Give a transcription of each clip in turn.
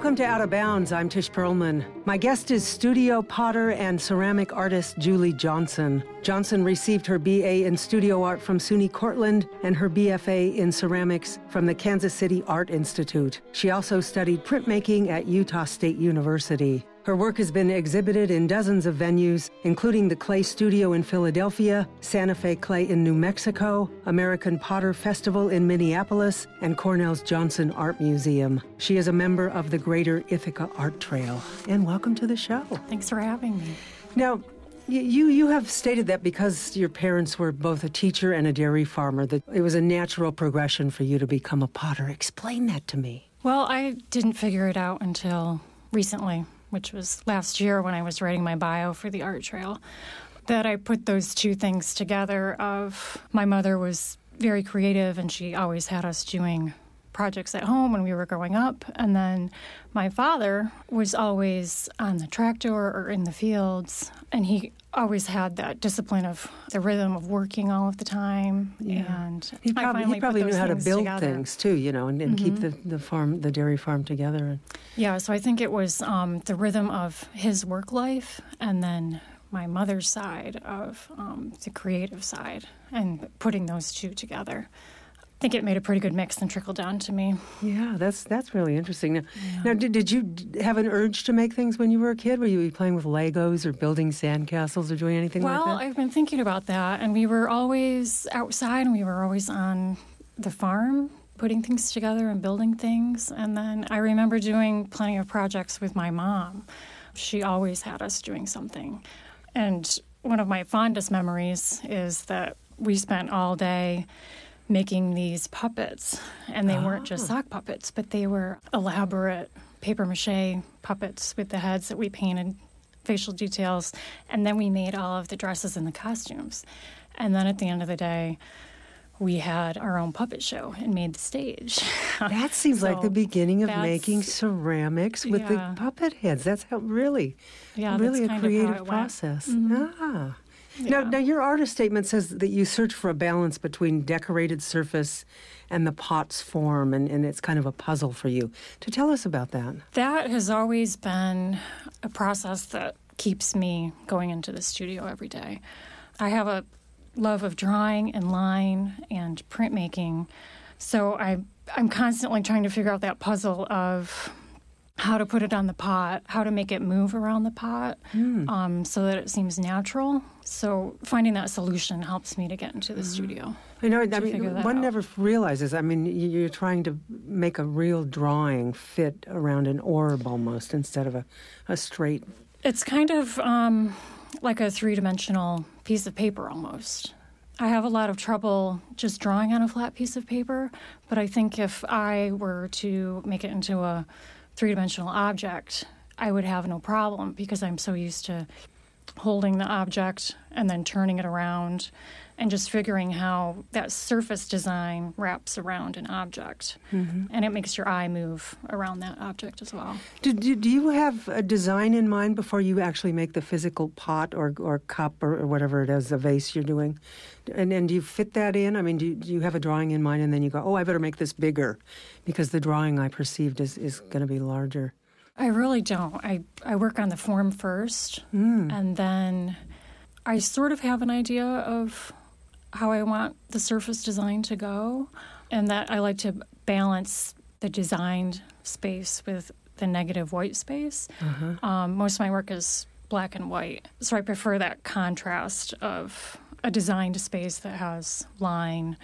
Welcome to Out of Bounds. I'm Tish Perlman. My guest is studio potter and ceramic artist Julie Johnson. Johnson received her BA in studio art from SUNY Cortland and her BFA in ceramics from the Kansas City Art Institute. She also studied printmaking at Utah State University. Her work has been exhibited in dozens of venues, including the Clay Studio in Philadelphia, Santa Fe Clay in New Mexico, American Potter Festival in Minneapolis, and Cornell's Johnson Art Museum. She is a member of the Greater Ithaca Art Trail. And welcome to the show. Thanks for having me. Now, you have stated that because your parents were both a teacher and a dairy farmer, that it was a natural progression for you to become a potter. Explain that to me. Well, I didn't figure it out until recently, which was last year when I was writing my bio for the Art Trail, that I put those two things together of my mother was very creative and she always had us doing projects at home when we were growing up. And then my father was always on the tractor or in the fields, and he always had that discipline of the rhythm of working all of the time. Yeah. And he probably knew how to build things too, and keep the dairy farm together. Yeah, so I think it was the rhythm of his work life and then my mother's side of the creative side and putting those two together. I think it made a pretty good mix and trickled down to me. Yeah, that's really interesting. Now, did you have an urge to make things when you were a kid? Were you playing with Legos or building sandcastles or doing anything like that? Well, I've been thinking about that, and we were always outside, and we were always on the farm, putting things together and building things. And then I remember doing plenty of projects with my mom. She always had us doing something. And one of my fondest memories is that we spent all day making these puppets, and they weren't just sock puppets, but they were elaborate papier-mâché puppets with the heads that we painted facial details, and then we made all of the dresses and the costumes. And then at the end of the day, we had our own puppet show and made the stage. That seems like the beginning of making ceramics with the puppet heads. That's how really a creative process. Mm-hmm. Yeah. Now, your artist statement says that you search for a balance between decorated surface and the pot's form, and it's kind of a puzzle for you. To tell us about that. That has always been a process that keeps me going into the studio every day. I have a love of drawing and line and printmaking, so I'm constantly trying to figure out that puzzle of how to put it on the pot, how to make it move around the pot so that it seems natural. So finding that solution helps me to get into the studio. One never realizes, you're trying to make a real drawing fit around an orb almost instead of a straight. It's kind of like a three-dimensional piece of paper almost. I have a lot of trouble just drawing on a flat piece of paper, but I think if I were to make it into a three-dimensional object, I would have no problem because I'm so used to holding the object and then turning it around and just figuring how that surface design wraps around an object. Mm-hmm. And it makes your eye move around that object as well. Do you have a design in mind before you actually make the physical pot or cup or whatever it is, a vase you're doing? And do you fit that in? Do you have a drawing in mind and then you go, I better make this bigger because the drawing I perceived is going to be larger? I really don't. I work on the form first, and then I sort of have an idea of how I want the surface design to go, and that I like to balance the designed space with the negative white space. Uh-huh. Most of my work is black and white, so I prefer that contrast of a designed space that has line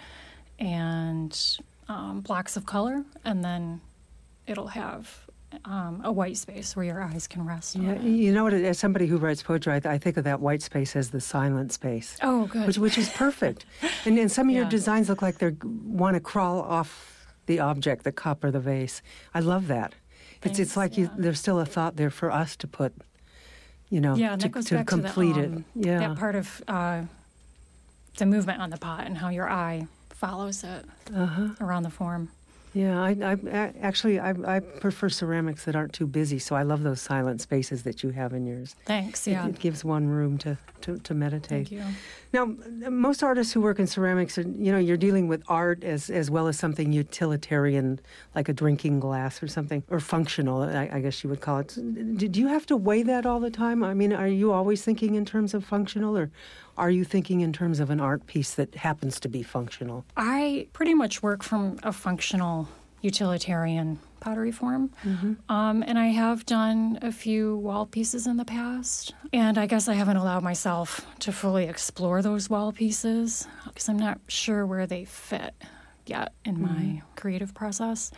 and blocks of color, and then it'll have a white space where your eyes can rest on it. You know what? As somebody who writes poetry, I think of that white space as the silent space. Oh, good. Which is perfect. And some of your designs look like they want to crawl off the object, the cup or the vase. I love that. Thanks, it's like there's still a thought there for us to put, and that goes to back complete to it. That part of the movement on the pot and how your eye follows it around the form. Yeah, I prefer ceramics that aren't too busy, so I love those silent spaces that you have in yours. Thanks, yeah. It gives one room to to meditate. Thank you. Now, most artists who work in ceramics, are, you're dealing with art as well as something utilitarian, like a drinking glass or something, or functional, I guess you would call it. Do you have to weigh that all the time? I mean, are you always thinking in terms of functional, or are you thinking in terms of an art piece that happens to be functional? I pretty much work from a functional utilitarian pottery form. And I have done a few wall pieces in the past. And I guess I haven't allowed myself to fully explore those wall pieces because I'm not sure where they fit yet in my creative process.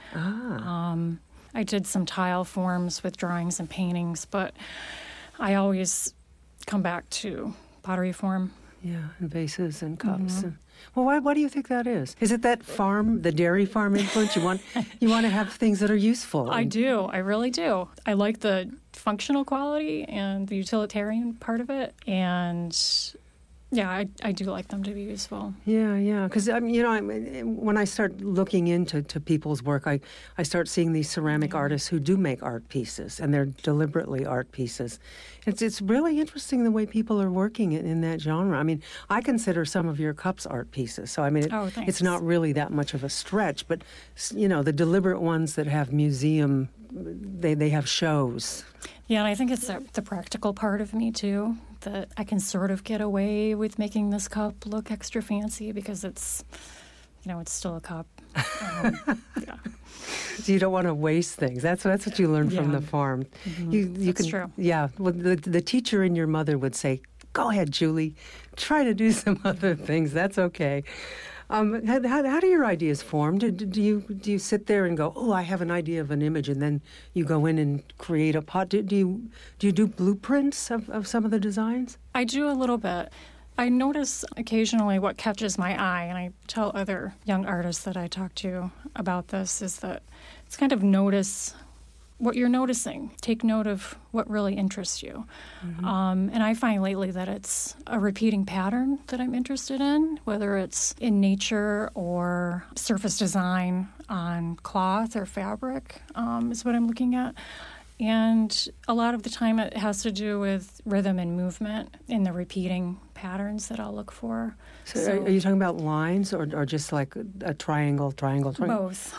I did some tile forms with drawings and paintings, but I always come back to pottery form. Yeah, and vases and cups. Well, why do you think that is? Is it that farm, the dairy farm influence? You want to have things that are useful. I do. I really do. I like the functional quality and the utilitarian part of it. And yeah, I do like them to be useful. Yeah. Because, when I start looking into people's work, I start seeing these ceramic artists who do make art pieces, and they're deliberately art pieces. It's really interesting the way people are working in that genre. I mean, I consider some of your cups art pieces. So, I mean, it's not really that much of a stretch. But, the deliberate ones that have museum, they have shows. Yeah, and I think it's the practical part of me, too, that I can sort of get away with making this cup look extra fancy because it's still a cup. Yeah. So you don't want to waste things. That's what you learned from the farm. That's true. Yeah. Well, the teacher in your mother would say, "Go ahead, Julie. Try to do some other things. That's okay." How do your ideas form? Do you sit there and go, "Oh, I have an idea of an image," and then you go in and create a pot? Do you do blueprints of some of the designs? I do a little bit. I notice occasionally what catches my eye, and I tell other young artists that I talk to about this, is that it's kind of notice what you're noticing. Take note of what really interests you. And I find lately that it's a repeating pattern that I'm interested in, whether it's in nature or surface design on cloth or fabric is what I'm looking at. And a lot of the time it has to do with rhythm and movement in the repeating patterns that I'll look for. So are you talking about lines or just like a triangle? Both.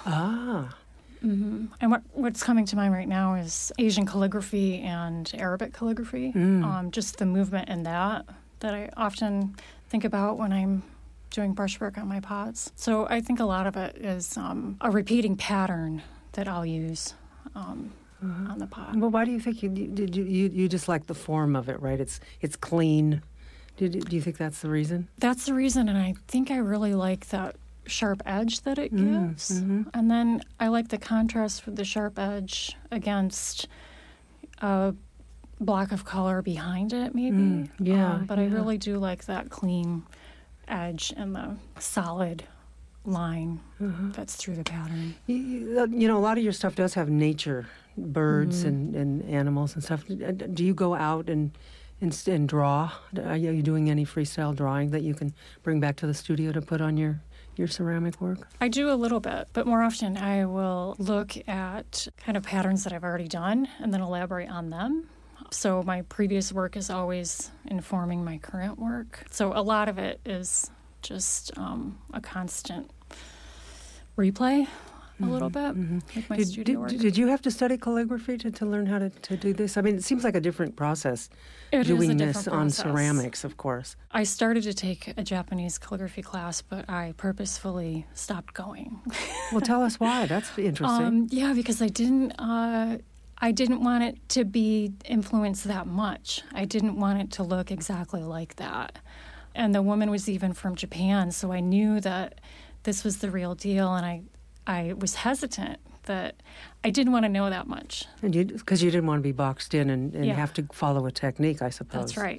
And what's coming to mind right now is Asian calligraphy and Arabic calligraphy. Just the movement in that I often think about when I'm doing brushwork on my pots. So I think a lot of it is a repeating pattern that I'll use on the pot. Well, why do you think you just like the form of it, right? It's clean. Do you think that's the reason? That's the reason, and I think I really like that sharp edge that it gives. And then I like the contrast with the sharp edge against a block of color behind it, maybe. But I really do like that clean edge and the solid line that's through the pattern. A lot of your stuff does have nature, birds and animals and stuff. Do you go out and draw? Are you doing any freestyle drawing that you can bring back to the studio to put on your ceramic work? I do a little bit, but more often I will look at kind of patterns that I've already done and then elaborate on them. So my previous work is always informing my current work. So a lot of it is just a constant replay a little bit with my studio work. Did you have to study calligraphy to learn how to do this? I mean, it seems like a different process doing this on ceramics, of course. I started to take a Japanese calligraphy class, but I purposefully stopped going. Well, tell us why. That's interesting. Because I didn't want it to be influenced that much. I didn't want it to look exactly like that. And the woman was even from Japan, so I knew that this was the real deal, and I was hesitant that I didn't want to know that much. Because you didn't want to be boxed in and have to follow a technique, I suppose. That's right.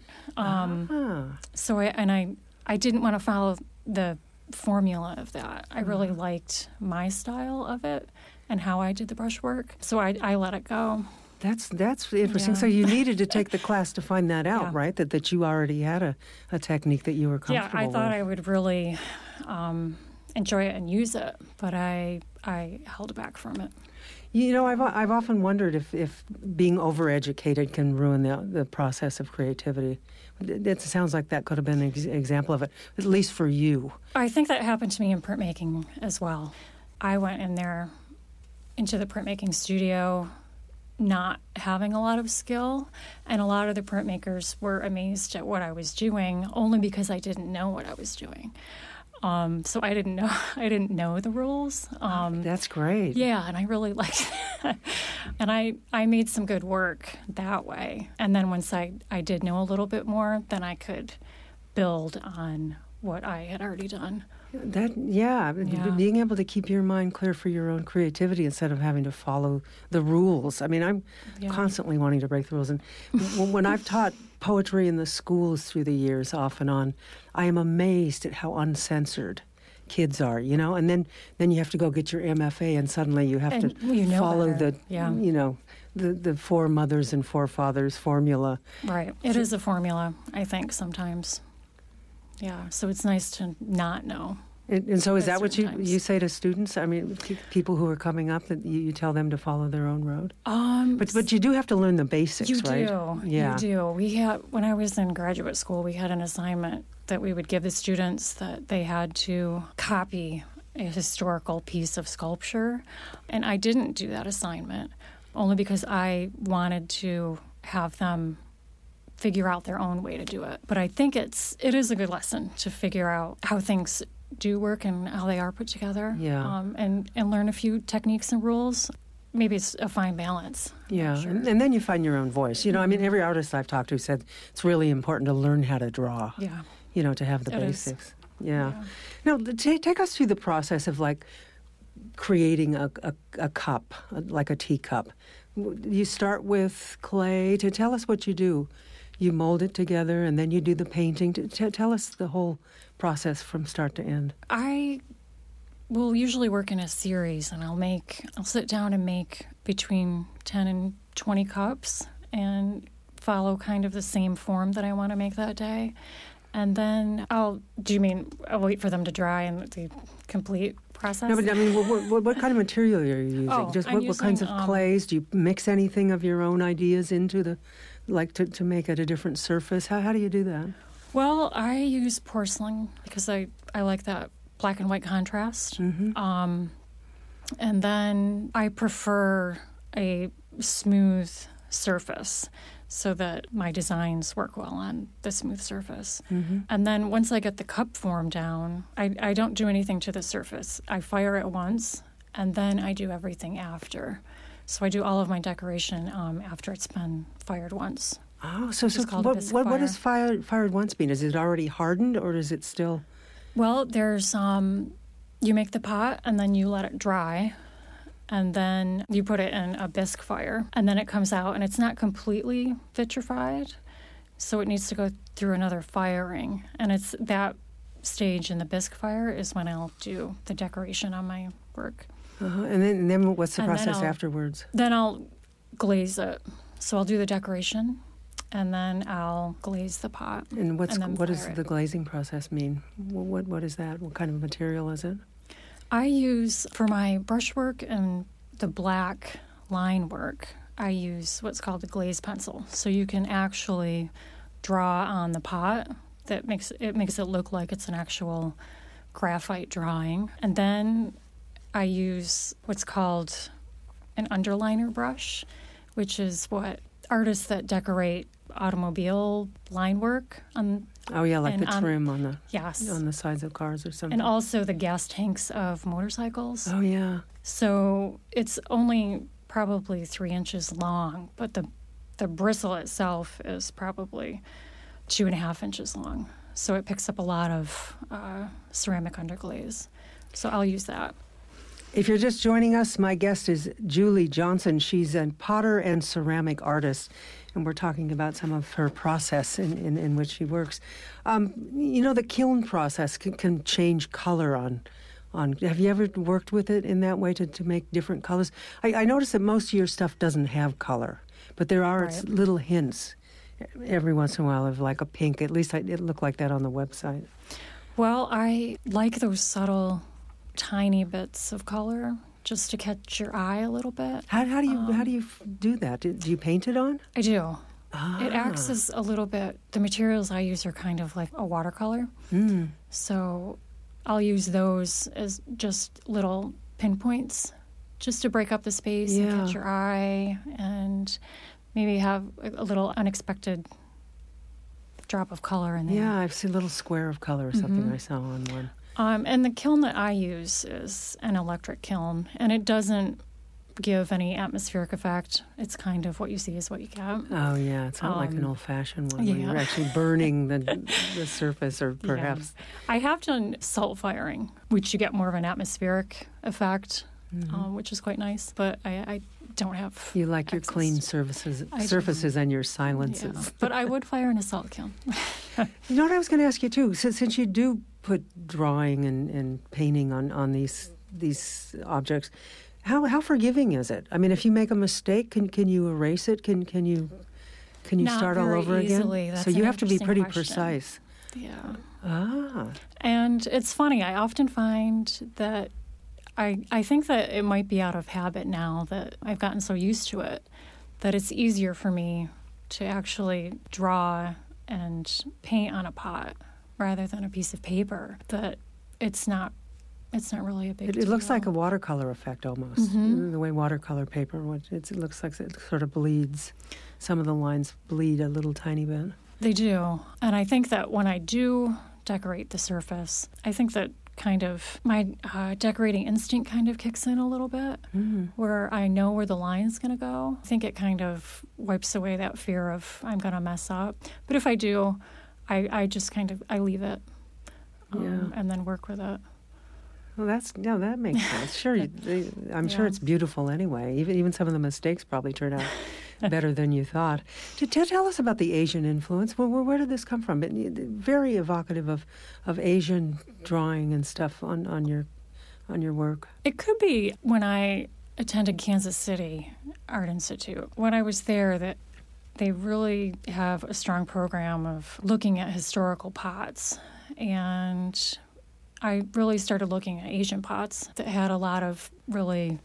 So I didn't want to follow the formula of that. I really liked my style of it and how I did the brushwork, so I let it go. That's interesting. Yeah. So you needed to take the class to find that out, right? That you already had a technique that you were comfortable with. Yeah, I thought I would really enjoy it and use it, but I held back from it. I've often wondered if being overeducated can ruin the process of creativity. It sounds like that could have been an example of it, at least for you. I think that happened to me in printmaking as well. I went into the printmaking studio not having a lot of skill, and a lot of the printmakers were amazed at what I was doing only because I didn't know what I was doing. So I didn't know the rules. That's great. Yeah, and I really liked that. And I made some good work that way. And then once I did know a little bit more, then I could build on what I had already done. Being able to keep your mind clear for your own creativity instead of having to follow the rules. I mean, I'm constantly wanting to break the rules. And when I've taught poetry in the schools through the years, off and on, I am amazed at how uncensored kids are, and then you have to go get your MFA, and suddenly you have to follow the four mothers and forefathers formula. Right. It is a formula, I think, sometimes. Yeah, so it's nice to not know. And so is that what you say to students? I mean, people who are coming up, that you tell them to follow their own road? But you do have to learn the basics, right? You do. Yeah. You do. When I was in graduate school, we had an assignment that we would give the students that they had to copy a historical piece of sculpture. And I didn't do that assignment, only because I wanted to have them figure out their own way to do it. But I think it is a good lesson to figure out how things do work and how they are put together. Yeah. And learn a few techniques and rules. Maybe it's a fine balance. Yeah, sure. and then you find your own voice. I mean, every artist I've talked to said it's really important to learn how to draw. Yeah. To have the basics. Yeah. Now, take us through the process of, creating a cup, like a teacup. You start with clay. To tell us what you do. You mold it together, and then you do the painting. Tell us the whole process from start to end. I will usually work in a series, and I'll sit down and make between 10 and 20 cups and follow kind of the same form that I want to make that day. And then I'll wait for them to dry and the complete process? No, but I mean, what kind of material are you using? What kinds of clays? Do you mix anything of your own ideas into to make it a different surface? How do you do that? Well, I use porcelain because I like that black and white contrast. Mm-hmm. And then I prefer a smooth surface so that my designs work well on the smooth surface. Mm-hmm. And then once I get the cup form down, I don't do anything to the surface. I fire it once, and then I do everything after. So I do all of my decoration after it's been fired once. Oh, so what does fired once mean? Is it already hardened, or is it still? Well, there's you make the pot, and then you let it dry. And then you put it in a bisque fire, and then it comes out, and it's not completely vitrified, so it needs to go through another firing. And it's that stage in the bisque fire is when I'll do the decoration on my work. And then what's the process afterwards? Then I'll glaze it. So I'll do the decoration, and then I'll glaze the pot. And what does the glazing process mean? What is that? What kind of material is it? I use, for my brushwork and the black line work, I use what's called a glaze pencil. So you can actually draw on the pot. That makes it look like it's an actual graphite drawing. And then I use what's called an underliner brush, which is what artists that decorate automobile line work on. Oh yeah, like the trim on the yes. on the sides of cars or something. And also the gas tanks of motorcycles. Oh yeah. So it's only probably 3 inches long, but the bristle itself is probably 2.5 inches long. So it picks up a lot of ceramic underglaze. So I'll use that. If you're just joining us, my guest is Julie Johnson. She's a potter and ceramic artist, and we're talking about some of her process in which she works. The kiln process can change color on. Have you ever worked with it in that way to make different colors? I noticed that most of your stuff doesn't have color, but there are little hints every once in a while of like a pink. At least it looked like that on the website. Well, I like those subtle tiny bits of color just to catch your eye a little bit. How do you do that? Do you paint it on? I do. Ah. It acts as a little bit, the materials I use are kind of like a watercolor. So I'll use those as just little pinpoints just to break up the space and catch your eye and maybe have a little unexpected drop of color in there. Yeah, I've seen a little square of color or something I saw on one. And the kiln that I use is an electric kiln, and it doesn't give any atmospheric effect. It's kind of what you see is what you get. Oh, yeah. It's not like an old-fashioned one where you're actually burning the surface or perhaps... Yeah. I have done salt firing, which you get more of an atmospheric effect, which is quite nice, but I don't have... You like your clean surfaces and your silences. Yeah. But I would fire in a salt kiln. You know what I was going to ask you, too? Since you do put drawing and painting on these objects... How forgiving is it? I mean, if you make a mistake, can you erase it? Can you Not start all over easily. again? That's so you have to be pretty question. precise. Yeah. Ah. And it's funny. I often find that I think that it might be out of habit now that I've gotten so used to it that it's easier for me to actually draw and paint on a pot rather than a piece of paper. That it's not really a big deal. It looks like a watercolor effect almost. The way watercolor paper, it looks like it sort of bleeds. Some of the lines bleed a little tiny bit. They do. And I think that when I do decorate the surface, I think that kind of my decorating instinct kind of kicks in a little bit, where I know where the line's going to go. I think it kind of wipes away that fear of I'm going to mess up. But if I do, I just kind of, I leave it and then work with it. Well, that makes sense. Sure, I'm sure it's beautiful anyway. Even some of the mistakes probably turn out better than you thought. Tell us about the Asian influence. Where did this come from? Very evocative of Asian drawing and stuff on your work. It could be when I attended Kansas City Art Institute. When I was there, that they really have a strong program of looking at historical pots, and I really started looking at Asian pots that had a lot of really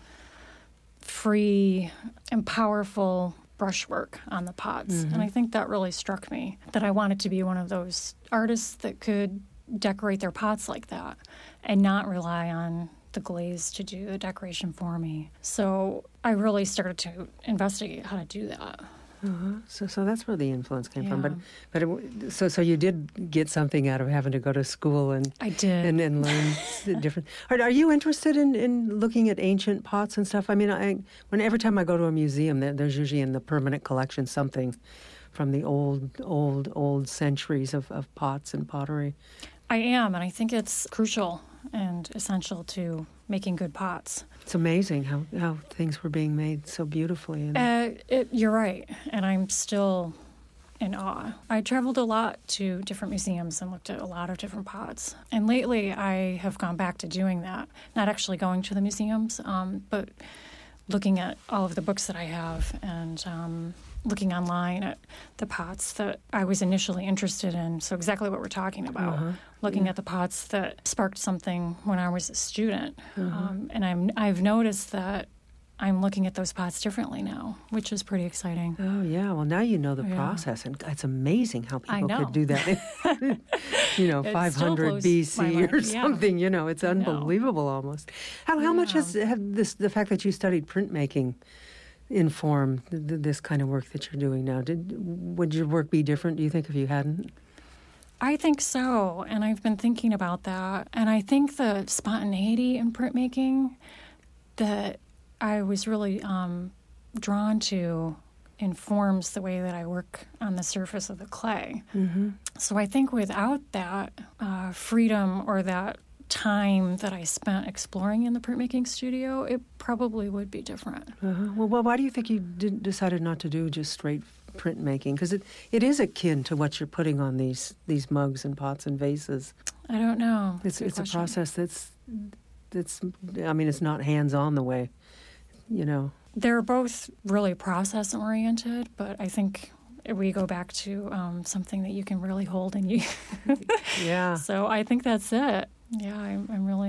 free and powerful brushwork on the pots. And I think that really struck me, that I wanted to be one of those artists that could decorate their pots like that and not rely on the glaze to do the decoration for me. So I really started to investigate how to do that. So that's where the influence came from. But so you did get something out of having to go to school and I did and learn different. Are you interested in looking at ancient pots and stuff? I mean, every time I go to a museum, there's usually in the permanent collection something from the old centuries of pots and pottery. I am, and I think it's crucial and essential to making good pots. It's amazing how things were being made so beautifully. You're right, and I'm still in awe. I traveled a lot to different museums and looked at a lot of different pots. And lately I have gone back to doing that, not actually going to the museums, but looking at all of the books that I have and looking online at the pots that I was initially interested in. So exactly what we're talking about, looking at the pots that sparked something when I was a student. And I've noticed that I'm looking at those pots differently now, which is pretty exciting. Oh, yeah. Well, now you know the process, and it's amazing how people could do that. 500 BC or something. You know, it's unbelievable almost. How much has the fact that you studied printmaking inform this kind of work that you're doing now? Would your work be different, do you think, if you hadn't? I think so, and I've been thinking about that. And I think the spontaneity in printmaking that I was really drawn to informs the way that I work on the surface of the clay. So I think without that freedom or that time that I spent exploring in the printmaking studio, it probably would be different. Well, why do you think you decided not to do just straight printmaking? Because it is akin to what you're putting on these mugs and pots and vases. I don't know. It's a process that's I mean, it's not hands-on the way, you know. They're both really process-oriented, but I think we go back to something that you can really hold and use. Yeah. So I think that's it. Yeah, I'm really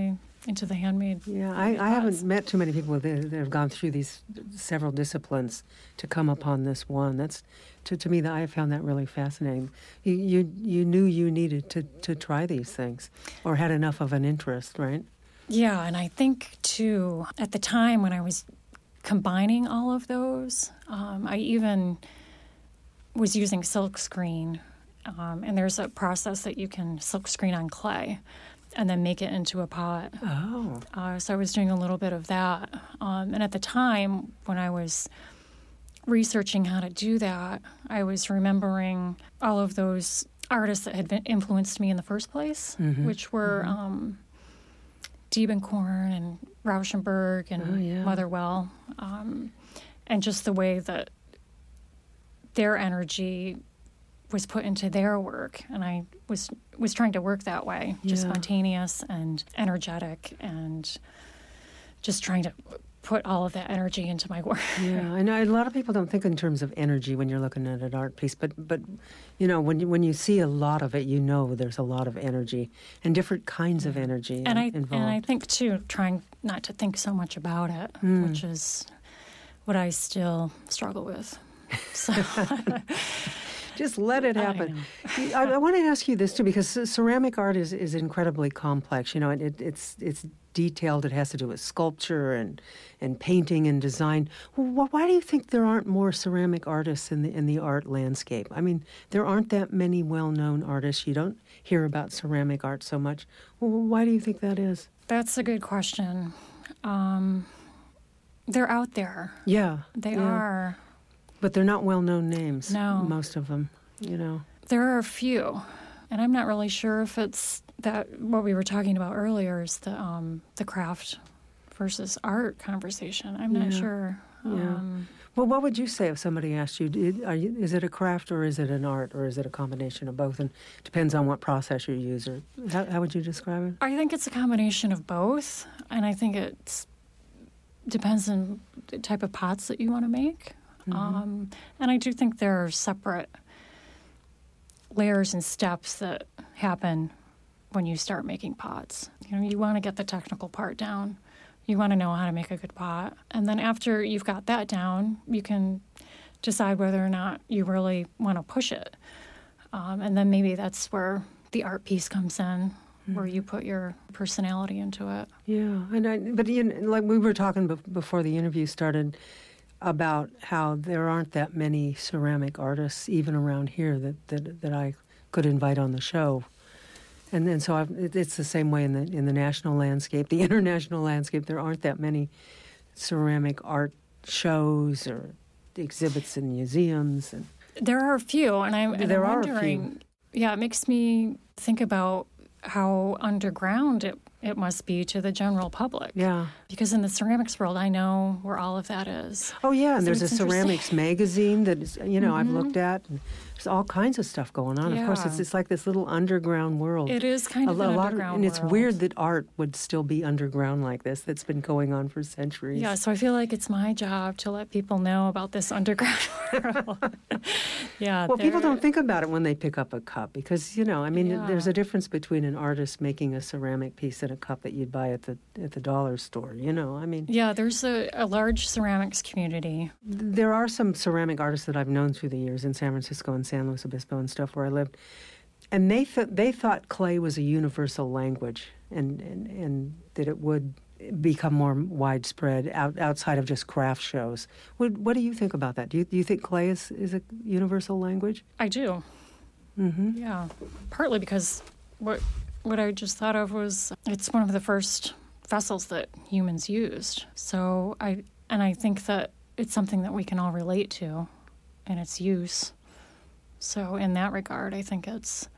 into the handmade. Yeah, I haven't met too many people that have gone through these several disciplines to come upon this one. That's to me, I found that really fascinating. You knew you needed to try these things, or had enough of an interest, right? Yeah, and I think too, at the time when I was combining all of those, I even was using silkscreen, and there's a process that you can silkscreen on clay and then make it into a pot. Oh. So I was doing a little bit of that. And at the time when I was researching how to do that, I was remembering all of those artists that had influenced me in the first place, which were Diebenkorn and Rauschenberg and Motherwell, and just the way that their energy was put into their work. And I was trying to work that way, just spontaneous and energetic, and just trying to put all of that energy into my work. Yeah, I know a lot of people don't think in terms of energy when you're looking at an art piece, but you know, when you see a lot of it, you know there's a lot of energy and different kinds of energy involved. And I think too, trying not to think so much about it, which is what I still struggle with. So just let it happen. I want to ask you this too, because ceramic art is incredibly complex. You know, it's detailed. It has to do with sculpture and painting and design. Why do you think there aren't more ceramic artists in the art landscape? I mean, there aren't that many well-known artists. You don't hear about ceramic art so much. Why do you think that is? That's a good question. They're out there. Yeah, they are. But they're not well-known names. No, most of them. You know, there are a few, and I'm not really sure if it's that what we were talking about earlier is the craft versus art conversation. I'm not sure. Yeah. Well, what would you say if somebody asked you, is it a craft or is it an art or is it a combination of both? And depends on what process you use. Or how would you describe it? I think it's a combination of both, and I think it depends on the type of pots that you want to make. And I do think there are separate layers and steps that happen when you start making pots. You know, you want to get the technical part down. You want to know how to make a good pot. And then after you've got that down, you can decide whether or not you really want to push it. And then maybe that's where the art piece comes in, where you put your personality into it. Yeah, but you know, like we were talking before the interview started about how there aren't that many ceramic artists even around here that I could invite on the show. And then so it's the same way in the national landscape, the international landscape. There aren't that many ceramic art shows or exhibits in museums. And there are a few, and I'm wondering. Yeah, it makes me think about how underground it must be to the general public. Yeah. Because in the ceramics world, I know where all of that is. Oh, yeah, and there's a ceramics magazine that is, you know, I've looked at. And there's all kinds of stuff going on. Yeah. Of course, it's like this little underground world. It is kind of an underground and it's world. weird that art would still be underground like this, that's been going on for centuries. Yeah, so I feel like it's my job to let people know about this underground world. Yeah. Well, people don't think about it when they pick up a cup because, you know, I mean, there's a difference between an artist making a ceramic piece and a cup that you'd buy at the dollar store, you know, I mean. Yeah, there's a large ceramics community. There are some ceramic artists that I've known through the years in San Francisco and San Luis Obispo and stuff where I lived, and they thought clay was a universal language and that it would become more widespread outside of just craft shows. What do you think about that? Do you think clay is a universal language? I do. Mm-hmm. Yeah, partly because what I just thought of was it's one of the first vessels that humans used. So I think that it's something that we can all relate to in its use. So in that regard, I think it's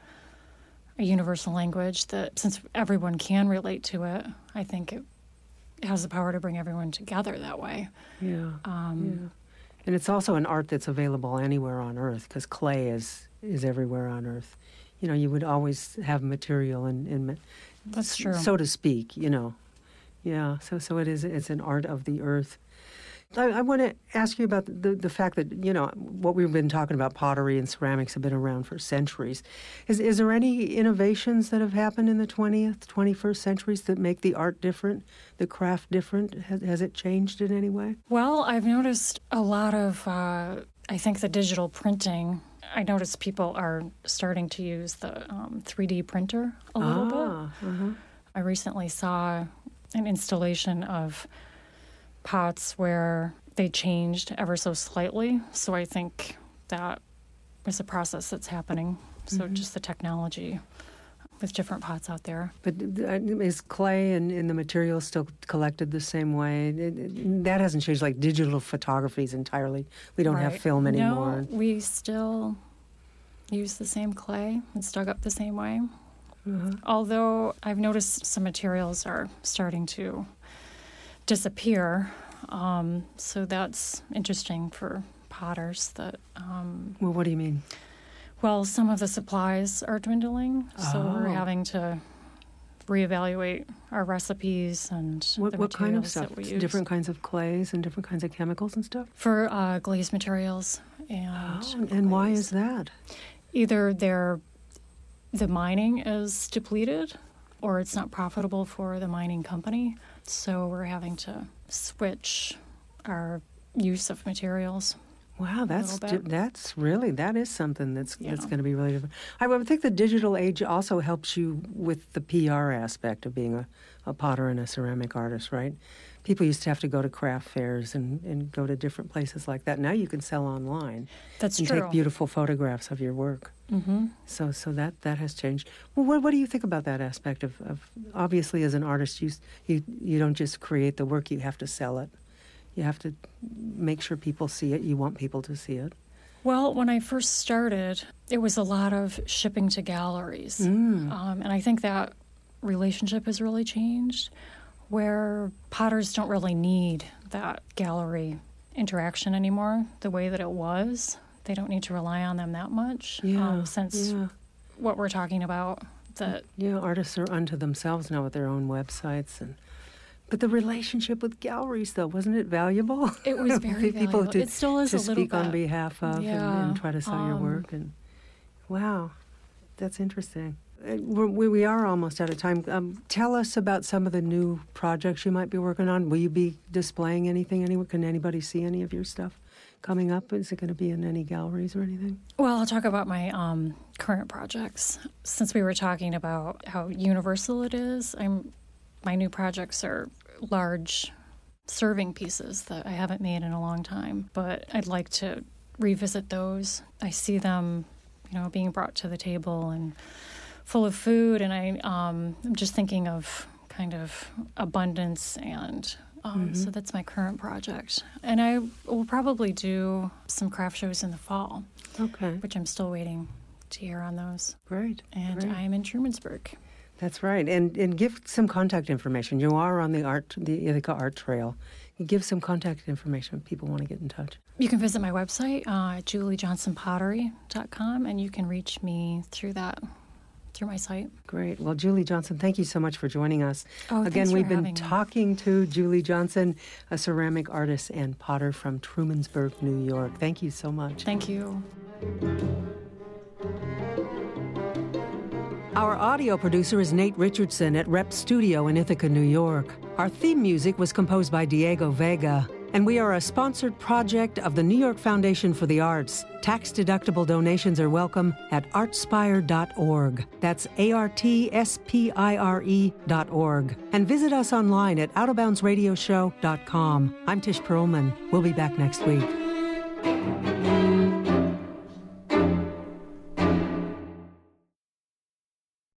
a universal language that, since everyone can relate to it, I think it has the power to bring everyone together that way. Yeah. And it's also an art that's available anywhere on Earth because clay is everywhere on Earth. You know, you would always have material in that's true, so to speak. You know, yeah. So it's an art of the earth. I want to ask you about the fact that, what we've been talking about, pottery and ceramics have been around for centuries. Is there any innovations that have happened in the 20th, 21st centuries that make the art different, the craft different? Has it changed in any way? Well, I've noticed a lot of, I think the digital printing. I noticed people are starting to use the 3D printer a little bit. Uh-huh. I recently saw an installation of pots where they changed ever so slightly. So I think that is a process that's happening. So just the technology with different pots out there. But is clay and the materials still collected the same way? That hasn't changed, like digital photography is entirely. We don't have film anymore. No, we still use the same clay. It's dug up the same way. Although I've noticed some materials are starting to disappear. So that's interesting for potters. Well, what do you mean? Well, some of the supplies are dwindling, so we're having to reevaluate our recipes and the what kind of materials stuff? that we use. Different kinds of clays and different kinds of chemicals and stuff? For glaze materials. And why is that? Either the mining is depleted or it's not profitable for the mining company. So we're having to switch our use of materials. Wow, that is something that's going to be really different. I would think the digital age also helps you with the PR aspect of being a potter and a ceramic artist, right? People used to have to go to craft fairs and go to different places like that. Now you can sell online. That's true. And take beautiful photographs of your work. Mm-hmm. So that has changed. Well, what do you think about that aspect of obviously as an artist, you don't just create the work, you have to sell it. You have to make sure people see it. You want people to see it. Well, when I first started, it was a lot of shipping to galleries. And I think that relationship has really changed, where potters don't really need that gallery interaction anymore the way that it was. They don't need to rely on them that much since what we're talking about. Artists are unto themselves now with their own websites. But the relationship with galleries, though, wasn't it valuable? It was very valuable. It still is a little bit. To speak on behalf of and try to sell your work. And wow, that's interesting. We are almost out of time. Tell us about some of the new projects you might be working on. Will you be displaying anything? Can anybody see any of your stuff coming up? Is it going to be in any galleries or anything? Well, I'll talk about my current projects. Since we were talking about how universal it is, my new projects are large serving pieces that I haven't made in a long time, but I'd like to revisit those. I see them, being brought to the table and full of food, and I'm just thinking of kind of abundance, and so that's my current project. And I will probably do some craft shows in the fall, which I'm still waiting to hear on those. Great. And I am in Trumansburg. That's right. And give some contact information. You are on the Ithaca Art Trail. You give some contact information if people want to get in touch. You can visit my website at juliejohnsonpottery.com, and you can reach me through my site. Great. Well, Julie Johnson, thank you so much for joining us. Again, we've been talking to Julie Johnson, a ceramic artist and potter from Trumansburg, New York. Thank you so much. Thank you. Our audio producer is Nate Richardson at Rep Studio in Ithaca, New York. Our theme music was composed by Diego Vega, and we are a sponsored project of the New York Foundation for the Arts. Tax-deductible donations are welcome at artspire.org. That's ARTSPIRE.org. And visit us online at OutofBoundsRadioshow.com. I'm Tish Perlman. We'll be back next week.